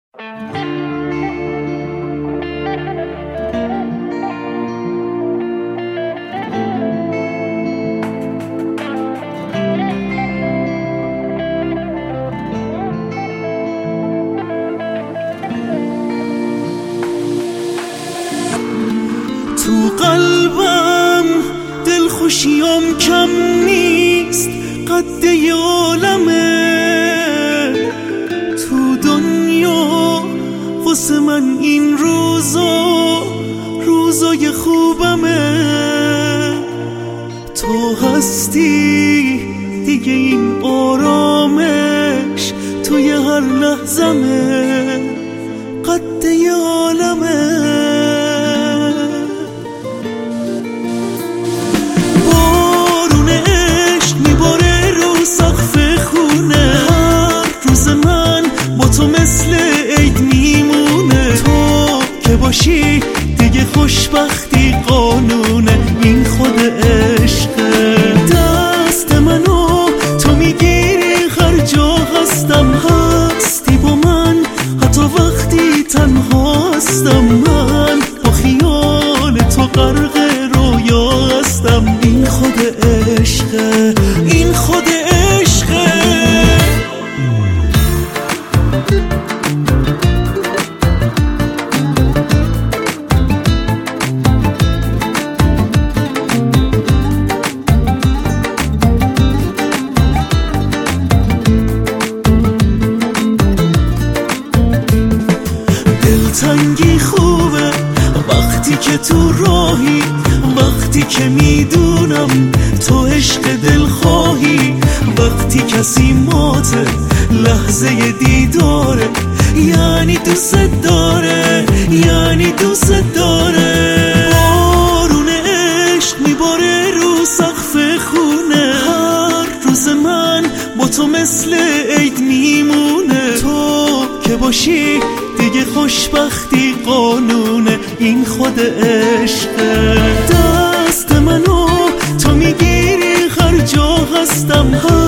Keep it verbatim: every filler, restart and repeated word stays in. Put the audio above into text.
تو قلبم دلخوشیم کم نیست، قد یه عالمه تو دنیا. واسه من این روزا روزای خوبمه. تو هستی دیگه، این آرامش توی هر لحظمه، قد یه عالمه. تو مثل عید میمونه، تو که باشی دیگه خوشبختی قانونه. این خود عشقه. دست منو تو میگیری هر جا هستم، هستی با من حتی وقتی تنها هستم. من با خیال تو غرق رویا هستم. این خود عشقه، این خود عشقه. دلتنگی خوبه وقتی که تو راهی، وقتی که میدونم تو عشق دل خواهی. وقتی کسی ماته لحظه دیداره، یعنی دوست داره، یعنی دوست داره. بارون عشق میباره رو سقف خونه، هر روز من با تو مثل عید میمونه. تو که باشی دیگه خوشبختی قانونه. این خود عشقه. دست منو تو میگیری هر جا هستم،